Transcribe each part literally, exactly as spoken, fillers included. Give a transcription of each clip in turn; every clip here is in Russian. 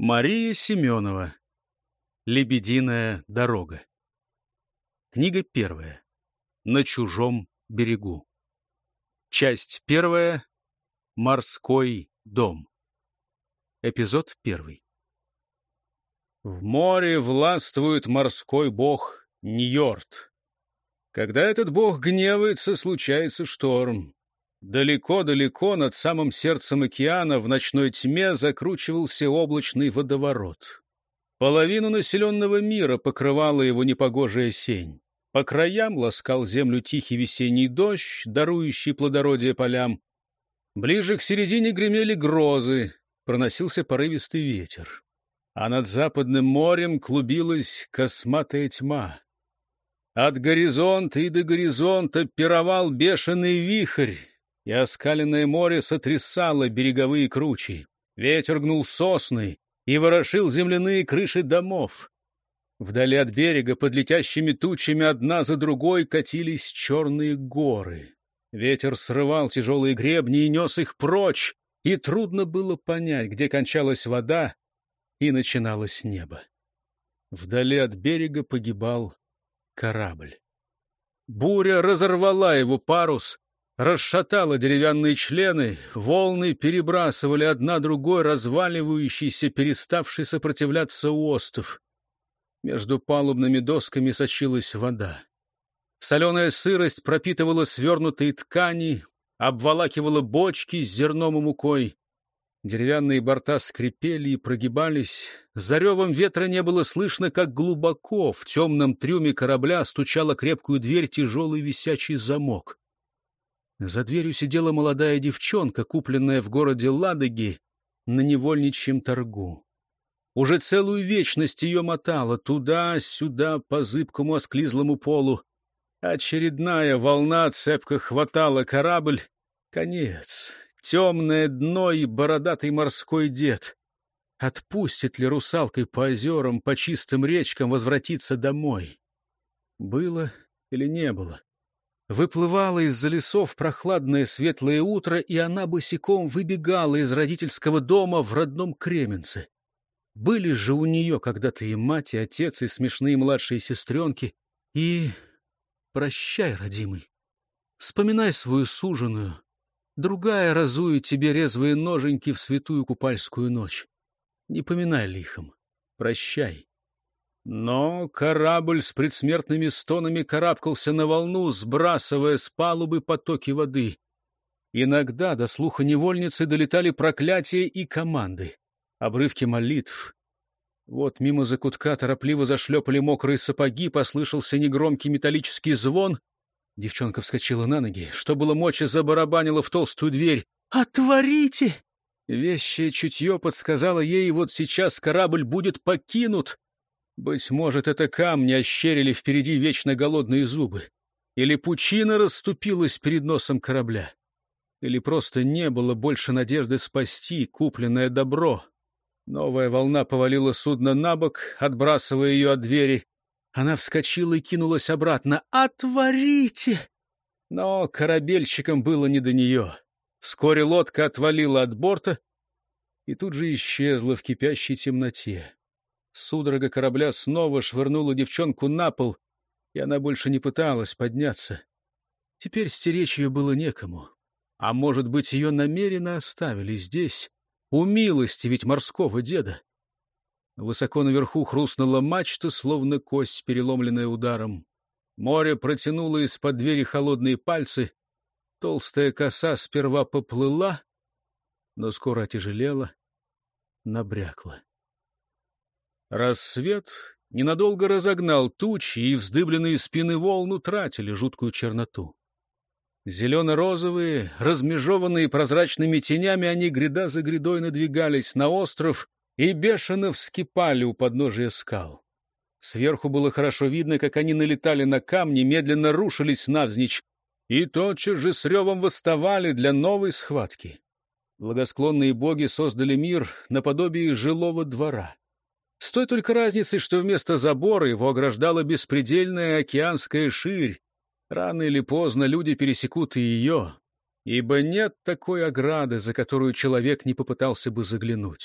Мария Семенова. «Лебединая дорога». Книга первая. На чужом берегу. Часть первая. Морской дом. Эпизод первый. В море властвует морской бог Ньорд. Когда этот бог гневается, случается шторм. Далеко-далеко над самым сердцем океана в ночной тьме закручивался облачный водоворот. Половину населенного мира покрывала его непогожая сень. По краям ласкал землю тихий весенний дождь, дарующий плодородие полям. Ближе к середине гремели грозы, проносился порывистый ветер. А над западным морем клубилась косматая тьма. От горизонта и до горизонта пировал бешеный вихрь, и оскаленное море сотрясало береговые кручи. Ветер гнул сосны и ворошил земляные крыши домов. Вдали от берега под летящими тучами одна за другой катились черные горы. Ветер срывал тяжелые гребни и нес их прочь, и трудно было понять, где кончалась вода и начиналось небо. Вдали от берега погибал корабль. Буря разорвала его парус, расшатала деревянные члены, волны перебрасывали одна другой разваливающийся, переставший сопротивляться остов. Между палубными досками сочилась вода. Соленая сырость пропитывала свернутые ткани, обволакивала бочки с зерном и мукой. Деревянные борта скрипели и прогибались. За ревом ветра не было слышно, как глубоко в темном трюме корабля стучала крепкую дверь тяжелый висячий замок. За дверью сидела молодая девчонка, купленная в городе Ладоги на невольничьем торгу. Уже целую вечность ее мотало туда-сюда по зыбкому осклизлому полу. Очередная волна цепко хватала корабль. Конец. Темное дно и бородатый морской дед. Отпустит ли русалкой по озерам, по чистым речкам возвратиться домой? Было или не было? Выплывало из-за лесов прохладное светлое утро, и она босиком выбегала из родительского дома в родном Кременце. Были же у нее когда-то и мать, и отец, и смешные младшие сестренки. И прощай, родимый, вспоминай свою суженую. Другая разует тебе резвые ноженьки в святую купальскую ночь. Не поминай лихом, прощай. Но корабль с предсмертными стонами карабкался на волну, сбрасывая с палубы потоки воды. Иногда до слуха невольницы долетали проклятия и команды, обрывки молитв. Вот мимо закутка торопливо зашлепали мокрые сапоги, послышался негромкий металлический звон. Девчонка вскочила на ноги, что было мочи, забарабанила в толстую дверь. «Отворите!» Вещее чутье подсказало ей, вот сейчас корабль будет покинут. Быть может, это камни ощерили впереди вечно голодные зубы. Или пучина расступилась перед носом корабля. Или просто не было больше надежды спасти купленное добро. Новая волна повалила судно на бок, отбрасывая ее от двери. Она вскочила и кинулась обратно. «Отворите!» Но корабельщикам было не до нее. Вскоре лодка отвалила от борта и тут же исчезла в кипящей темноте. Судорога корабля снова швырнула девчонку на пол, и она больше не пыталась подняться. Теперь стеречь ее было некому. А может быть, ее намеренно оставили здесь, умилостивить морского деда. Высоко наверху хрустнула мачта, словно кость, переломленная ударом. Море протянуло из-под двери холодные пальцы. Толстая коса сперва поплыла, но скоро отяжелела, набрякла. Рассвет ненадолго разогнал тучи, и вздыбленные спины волн утратили жуткую черноту. Зелено-розовые, размежеванные прозрачными тенями, они гряда за грядой надвигались на остров и бешено вскипали у подножия скал. Сверху было хорошо видно, как они налетали на камни, медленно рушились навзничь, и тотчас же с ревом восставали для новой схватки. Благосклонные боги создали мир наподобие жилого двора. С той только разницей, что вместо забора его ограждала беспредельная океанская ширь. Рано или поздно люди пересекут и ее, ибо нет такой ограды, за которую человек не попытался бы заглянуть.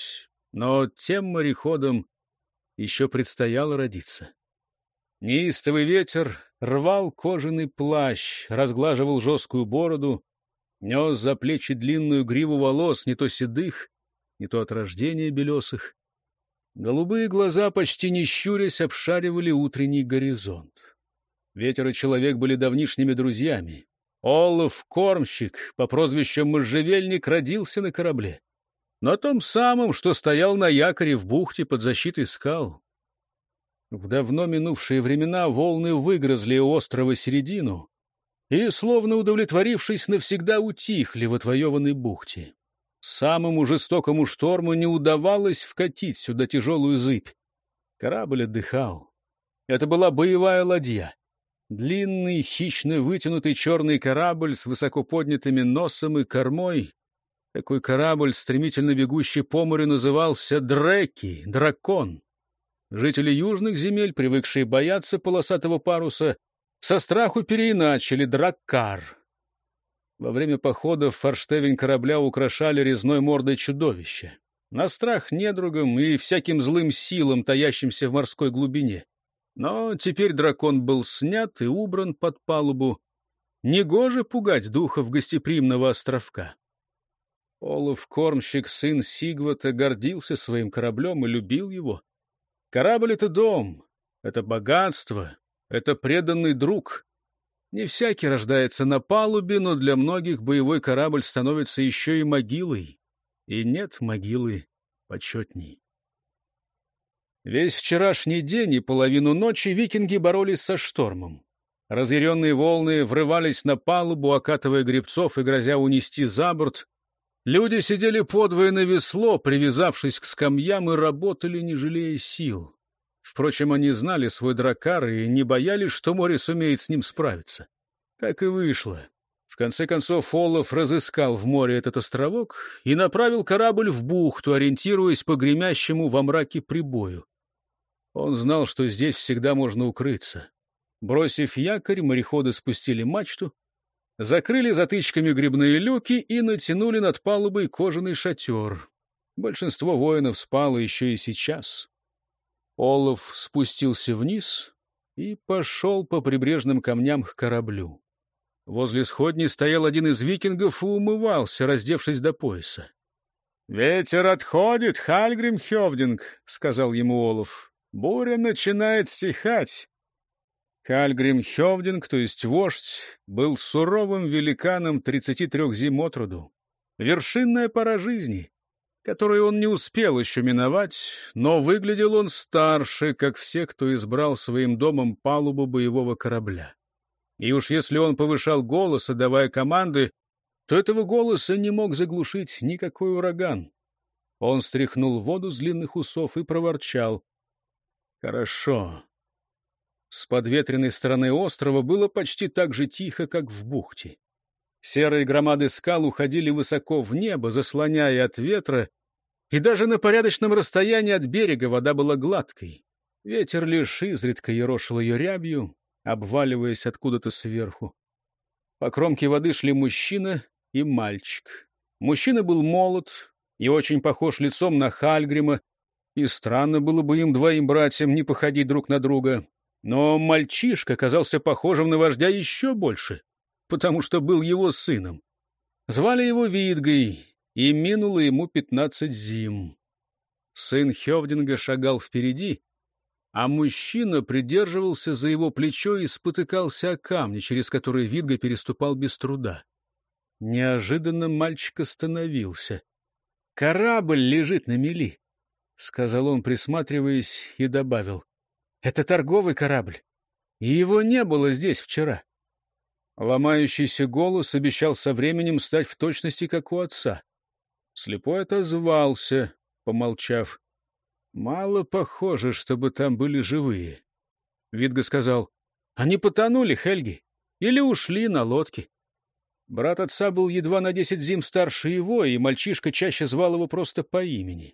Но тем мореходам еще предстояло родиться. Неистовый ветер рвал кожаный плащ, разглаживал жесткую бороду, нес за плечи длинную гриву волос, не то седых, не то от рождения белесых. Голубые глаза, почти не щурясь, обшаривали утренний горизонт. Ветер и человек были давнишними друзьями. Олаф Кормщик по прозвищу Можжевельник родился на корабле. На том самом, что стоял на якоре в бухте под защитой скал. В давно минувшие времена волны выгрызли у острова середину и, словно удовлетворившись, навсегда утихли в отвоеванной бухте. Самому жестокому шторму не удавалось вкатить сюда тяжелую зыбь. Корабль отдыхал. Это была боевая ладья. Длинный, хищно вытянутый черный корабль с высоко поднятыми носом и кормой. Такой корабль, стремительно бегущий по морю, назывался Дреки, дракон. Жители южных земель, привыкшие бояться полосатого паруса, со страху переиначили Драккар. Во время походов форштевень корабля украшали резной мордой чудовища. На страх недругам и всяким злым силам, таящимся в морской глубине. Но теперь дракон был снят и убран под палубу. Негоже пугать духов гостеприимного островка. Олаф Кормщик, сын Сигвата, гордился своим кораблем и любил его. Корабль — это дом, это богатство, это преданный друг. Не всякий рождается на палубе, но для многих боевой корабль становится еще и могилой. И нет могилы почетней. Весь вчерашний день и половину ночи викинги боролись со штормом. Разъяренные волны врывались на палубу, окатывая гребцов и грозя унести за борт. Люди сидели подвое на весло, привязавшись к скамьям, и работали, не жалея сил. Впрочем, они знали свой драккар и не боялись, что море сумеет с ним справиться. Так и вышло. В конце концов, Олаф разыскал в море этот островок и направил корабль в бухту, ориентируясь по гремящему во мраке прибою. Он знал, что здесь всегда можно укрыться. Бросив якорь, мореходы спустили мачту, закрыли затычками грибные люки и натянули над палубой кожаный шатер. Большинство воинов спало еще и сейчас. Олаф спустился вниз и пошел по прибрежным камням к кораблю. Возле сходни стоял один из викингов и умывался, раздевшись до пояса. — Ветер отходит, Хальгрим Хёвдинг, — сказал ему Олаф. — Буря начинает стихать. Хальгрим Хёвдинг, то есть вождь, был суровым великаном тридцати трех зим от роду. Вершинная пора жизни, которую он не успел еще миновать, но выглядел он старше, как все, кто избрал своим домом палубу боевого корабля. И уж если он повышал голос, отдавая команды, то этого голоса не мог заглушить никакой ураган. Он стряхнул воду с длинных усов и проворчал. «Хорошо». С подветренной стороны острова было почти так же тихо, как в бухте. Серые громады скал уходили высоко в небо, заслоняя от ветра, и даже на порядочном расстоянии от берега вода была гладкой. Ветер лишь изредка ерошил ее рябью, обваливаясь откуда-то сверху. По кромке воды шли мужчина и мальчик. Мужчина был молод и очень похож лицом на Хальгрима, и странно было бы им двоим братьям не походить друг на друга. Но мальчишка казался похожим на вождя еще больше, потому что был его сыном. Звали его Видгой, и минуло ему пятнадцать зим. Сын Хёвдинга шагал впереди, а мужчина придерживался за его плечо и спотыкался о камни, через которые Видга переступал без труда. Неожиданно мальчик остановился. — Корабль лежит на мели, — сказал он, присматриваясь, и добавил. — Это торговый корабль, и его не было здесь вчера. Ломающийся голос обещал со временем стать в точности, как у отца. Слепой отозвался, помолчав. «Мало похоже, чтобы там были живые». Видга сказал, «Они потонули, Хельги, или ушли на лодке». Брат отца был едва на десять зим старше его, и мальчишка чаще звал его просто по имени.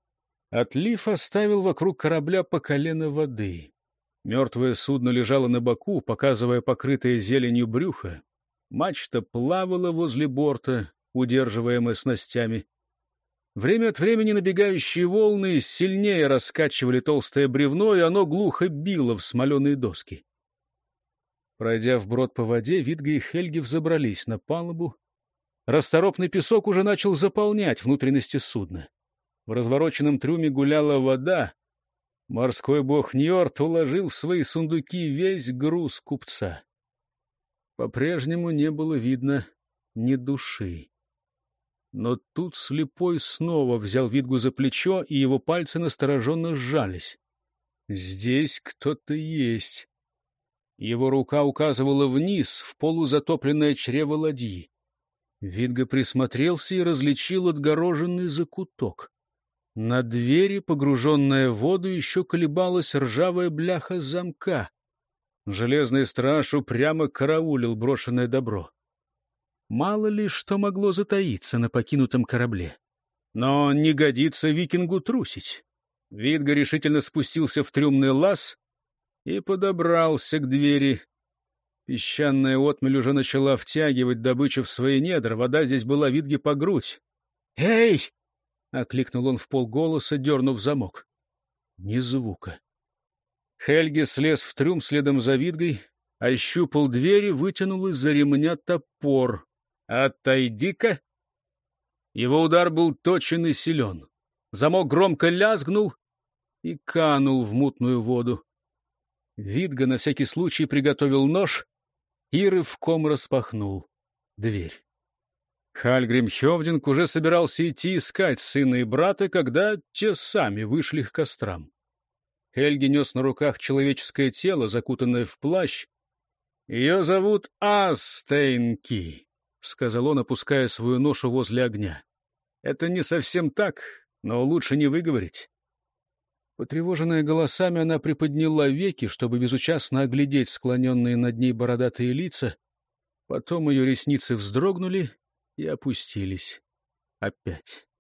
Отлив оставил вокруг корабля по колено воды. Мертвое судно лежало на боку, показывая покрытое зеленью брюхо. Мачта плавала возле борта, удерживаемая снастями. Время от времени набегающие волны сильнее раскачивали толстое бревно, и оно глухо било в смоленые доски. Пройдя вброд по воде, Витга и Хельги взобрались на палубу. Расторопный песок уже начал заполнять внутренности судна. В развороченном трюме гуляла вода. Морской бог Ньорд уложил в свои сундуки весь груз купца. По-прежнему не было видно ни души. Но тут слепой снова взял Витгу за плечо, и его пальцы настороженно сжались. Здесь кто-то есть. Его рука указывала вниз, в полузатопленное чрево ладьи. Витга присмотрелся и различил отгороженный закуток. На двери, погруженная в воду, еще колебалась ржавая бляха замка. Железный страж упрямо караулил брошенное добро. Мало ли что могло затаиться на покинутом корабле. Но не годится викингу трусить. Витга решительно спустился в трюмный лаз и подобрался к двери. Песчаная отмель уже начала втягивать добычу в свои недра. Вода здесь была Витге по грудь. «Эй!» — окликнул он вполголоса, дернув замок. Ни звука. Хельги слез в трюм следом за Витгой, ощупал двери, вытянул из-за ремня топор. «Отойди-ка!» Его удар был точен и силен. Замок громко лязгнул и канул в мутную воду. Витга на всякий случай приготовил нож и рывком распахнул дверь. Хальгрим Хёвдинг уже собирался идти искать сына и брата, когда те сами вышли к кострам. Хельги нес на руках человеческое тело, закутанное в плащ. «Ее зовут Астейнки», — сказал он, опуская свою ношу возле огня. «Это не совсем так, но лучше не выговорить». Потревоженная голосами, она приподняла веки, чтобы безучастно оглядеть склоненные над ней бородатые лица. Потом ее ресницы вздрогнули и опустились опять.